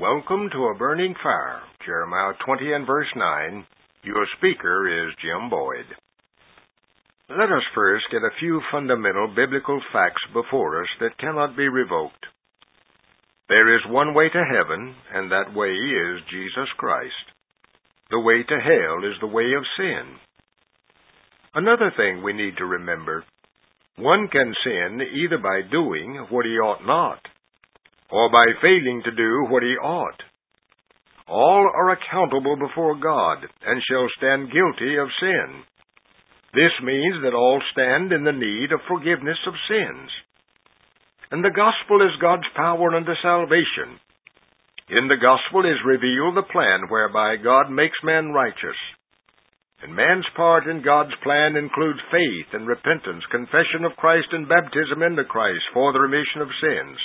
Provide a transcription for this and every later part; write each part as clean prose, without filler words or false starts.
Welcome to A Burning Fire, Jeremiah 20 and verse 9. Your speaker is Jim Boyd. Let us first get a few fundamental biblical facts before us that cannot be revoked. There is one way to heaven, and that way is Jesus Christ. The way to hell is the way of sin. Another thing we need to remember, one can sin either by doing what he ought not, or by failing to do what he ought. All are accountable before God, and shall stand guilty of sin. This means that all stand in the need of forgiveness of sins. And the gospel is God's power unto salvation. In the gospel is revealed the plan whereby God makes man righteous. And man's part in God's plan includes faith and repentance, confession of Christ, and baptism into Christ for the remission of sins.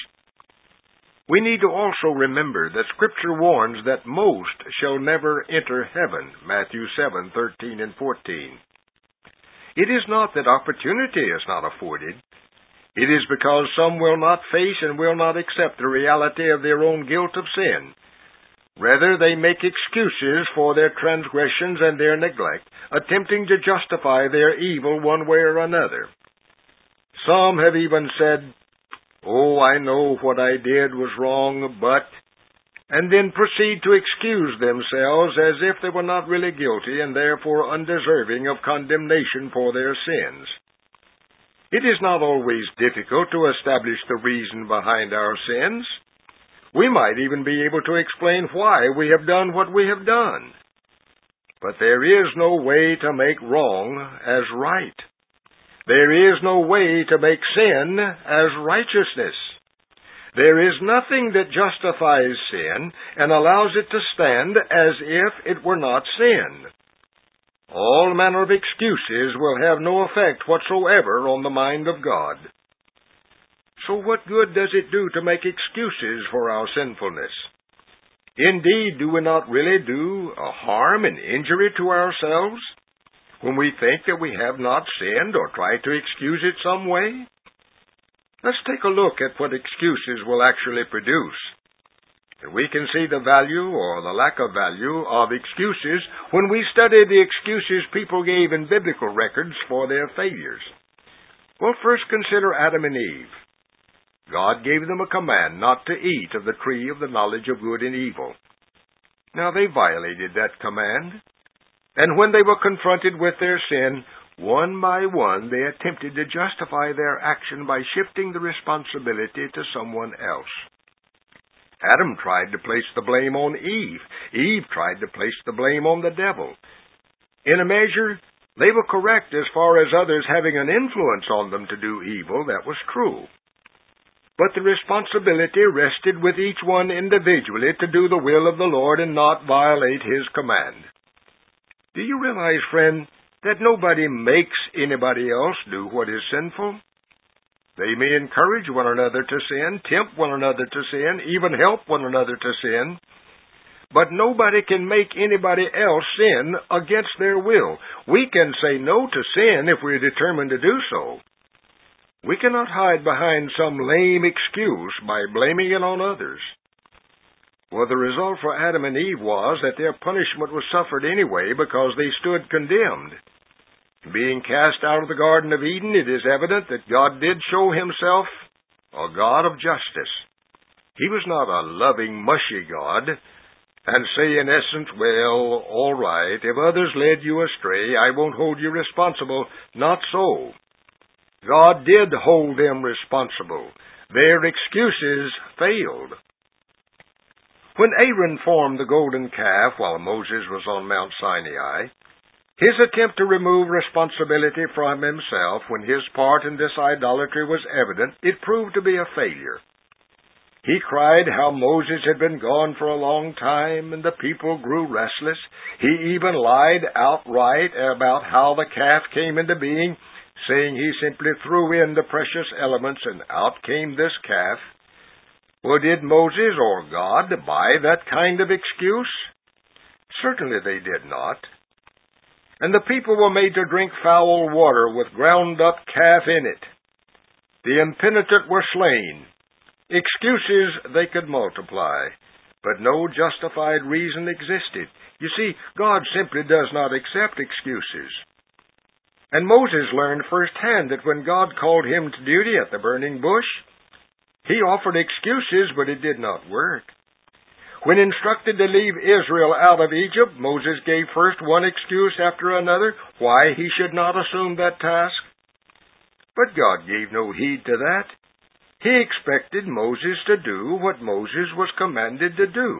We need to also remember that Scripture warns that most shall never enter heaven, Matthew 7:13 and 14. It is not that opportunity is not afforded. It is because some will not face and will not accept the reality of their own guilt of sin. Rather, they make excuses for their transgressions and their neglect, attempting to justify their evil one way or another. Some have even said, "Oh, I know what I did was wrong, but," and then proceed to excuse themselves as if they were not really guilty and therefore undeserving of condemnation for their sins. It is not always difficult to establish the reason behind our sins. We might even be able to explain why we have done what we have done. But there is no way to make wrong as right. There is no way to make sin as righteousness. There is nothing that justifies sin and allows it to stand as if it were not sin. All manner of excuses will have no effect whatsoever on the mind of God. So what good does it do to make excuses for our sinfulness? Indeed, do we not really do a harm and injury to ourselves when we think that we have not sinned or try to excuse it some way? Let's take a look at what excuses will actually produce. And we can see the value or the lack of value of excuses when we study the excuses people gave in biblical records for their failures. Well, first consider Adam and Eve. God gave them a command not to eat of the tree of the knowledge of good and evil. Now they violated that command. And when they were confronted with their sin, one by one they attempted to justify their action by shifting the responsibility to someone else. Adam tried to place the blame on Eve. Eve tried to place the blame on the devil. In a measure, they were correct as far as others having an influence on them to do evil. That was true. But the responsibility rested with each one individually to do the will of the Lord and not violate His command. Do you realize, friend, that nobody makes anybody else do what is sinful? They may encourage one another to sin, tempt one another to sin, even help one another to sin. But nobody can make anybody else sin against their will. We can say no to sin if we're determined to do so. We cannot hide behind some lame excuse by blaming it on others. Well, the result for Adam and Eve was that their punishment was suffered anyway because they stood condemned. Being cast out of the Garden of Eden, it is evident that God did show Himself a God of justice. He was not a loving, mushy God, and say in essence, "Well, all right, if others led you astray, I won't hold you responsible." Not so. God did hold them responsible. Their excuses failed. When Aaron formed the golden calf while Moses was on Mount Sinai, his attempt to remove responsibility from himself when his part in this idolatry was evident, it proved to be a failure. He cried how Moses had been gone for a long time, and the people grew restless. He even lied outright about how the calf came into being, saying he simply threw in the precious elements and out came this calf. Well, did Moses or God buy that kind of excuse? Certainly they did not. And the people were made to drink foul water with ground-up calf in it. The impenitent were slain. Excuses they could multiply. but no justified reason existed. You see, God simply does not accept excuses. And Moses learned firsthand that when God called him to duty at the burning bush, he offered excuses, but it did not work. When instructed to leave Israel out of Egypt, Moses gave first one excuse after another why he should not assume that task. But God gave no heed to that. He expected Moses to do what Moses was commanded to do.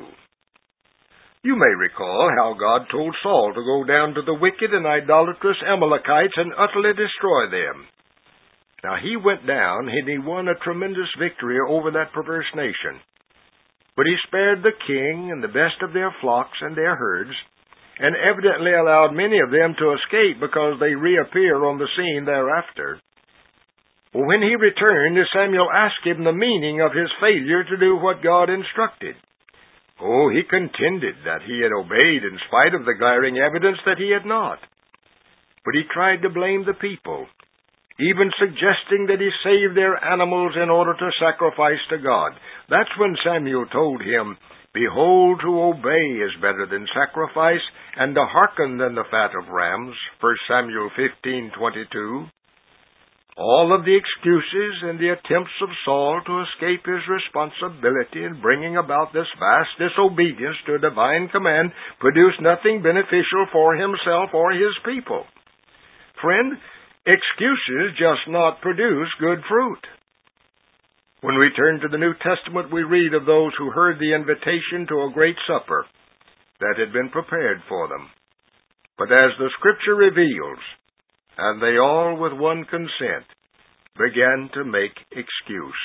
You may recall how God told Saul to go down to the wicked and idolatrous Amalekites and utterly destroy them. Now he went down and he won a tremendous victory over that perverse nation. But he spared the king and the best of their flocks and their herds, and evidently allowed many of them to escape because they reappear on the scene thereafter. Well, when he returned, Samuel asked him the meaning of his failure to do what God instructed. Oh, he contended that he had obeyed in spite of the glaring evidence that he had not. But he tried to blame the people, even suggesting that he save their animals in order to sacrifice to God. That's when Samuel told him, "Behold, to obey is better than sacrifice, and to hearken than the fat of rams." 1 Samuel 15:22. All of the excuses and the attempts of Saul to escape his responsibility in bringing about this vast disobedience to a divine command produced nothing beneficial for himself or his people. Friend, excuses just not produce good fruit. When we turn to the New Testament, we read of those who heard the invitation to a great supper that had been prepared for them. But as the Scripture reveals, and they all with one consent began to make excuse.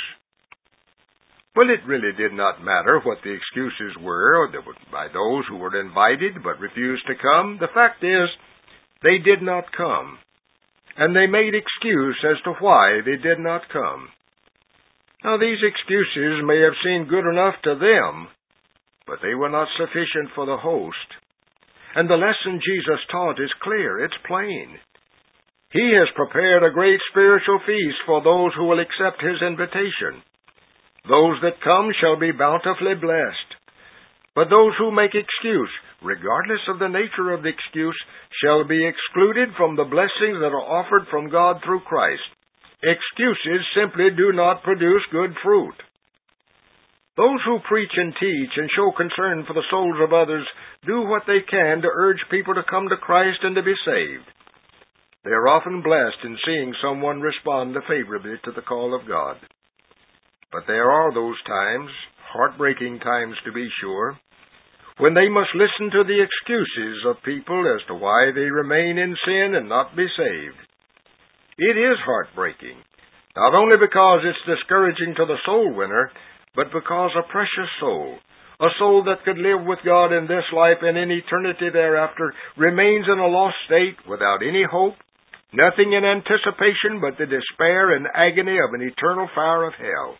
Well, it really did not matter what the excuses were by those who were invited but refused to come. The fact is, they did not come, and they made excuse as to why they did not come. Now, these excuses may have seemed good enough to them, but they were not sufficient for the host. And the lesson Jesus taught is clear, it's plain. He has prepared a great spiritual feast for those who will accept His invitation. Those that come shall be bountifully blessed. But those who make excuse, regardless of the nature of the excuse, shall be excluded from the blessings that are offered from God through Christ. Excuses simply do not produce good fruit. Those who preach and teach and show concern for the souls of others do what they can to urge people to come to Christ and to be saved. They are often blessed in seeing someone respond favorably to the call of God. But there are those times, heartbreaking times to be sure, when they must listen to the excuses of people as to why they remain in sin and not be saved. It is heartbreaking, not only because it's discouraging to the soul winner, but because a precious soul, a soul that could live with God in this life and in eternity thereafter, remains in a lost state without any hope, nothing in anticipation but the despair and agony of an eternal fire of hell.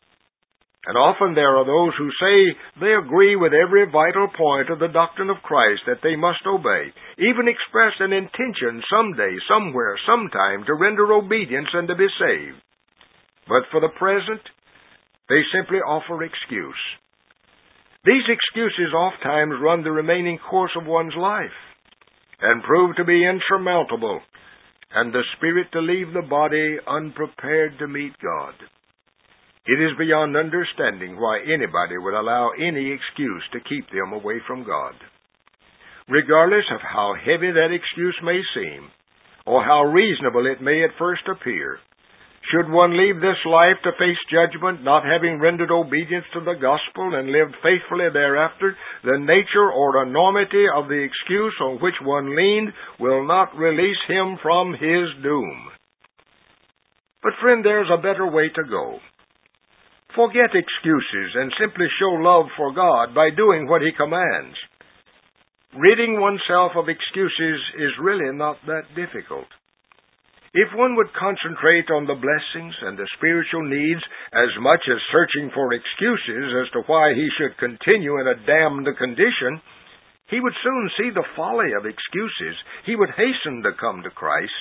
And often there are those who say they agree with every vital point of the doctrine of Christ that they must obey, even express an intention someday, somewhere, sometime to render obedience and to be saved. But for the present, they simply offer excuse. These excuses oftentimes run the remaining course of one's life and prove to be insurmountable, and the spirit to leave the body unprepared to meet God. It is beyond understanding why anybody would allow any excuse to keep them away from God. Regardless of how heavy that excuse may seem, or how reasonable it may at first appear, should one leave this life to face judgment, not having rendered obedience to the gospel and lived faithfully thereafter, the nature or enormity of the excuse on which one leaned will not release him from his doom. But friend, there's a better way to go. Forget excuses and simply show love for God by doing what He commands. Ridding oneself of excuses is really not that difficult. If one would concentrate on the blessings and the spiritual needs as much as searching for excuses as to why he should continue in a damned condition, he would soon see the folly of excuses. He would hasten to come to Christ.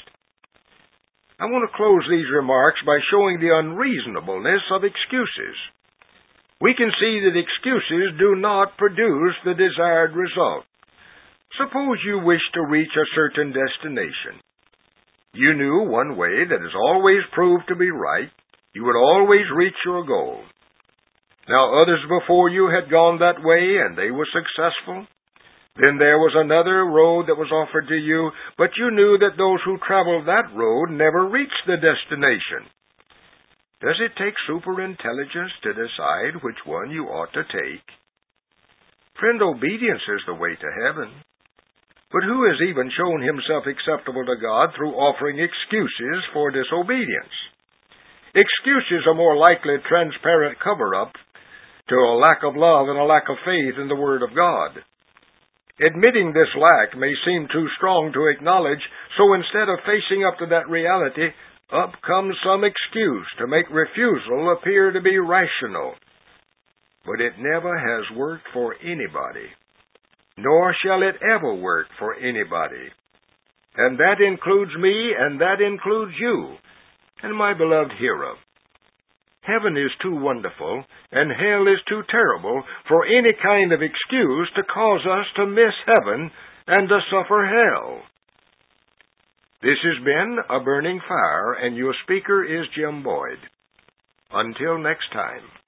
I want to close these remarks by showing the unreasonableness of excuses. we can see that excuses do not produce the desired result. Suppose you wish to reach a certain destination. You knew one way that has always proved to be right. You would always reach your goal. Now others before you had gone that way, and they were successful. Then there was another road that was offered to you, but you knew that those who traveled that road never reached the destination. Does it take superintelligence to decide which one you ought to take? Friend, obedience is the way to heaven. But who has even shown himself acceptable to God through offering excuses for disobedience? Excuses are more likely a transparent cover-up to a lack of love and a lack of faith in the Word of God. Admitting this lack may seem too strong to acknowledge, so instead of facing up to that reality, up comes some excuse to make refusal appear to be rational. But it never has worked for anybody, nor shall it ever work for anybody. And that includes me, and that includes you, and my beloved hearer. Heaven is too wonderful, and hell is too terrible for any kind of excuse to cause us to miss heaven and to suffer hell. This has been A Burning Fire, and your speaker is Jim Boyd. Until next time.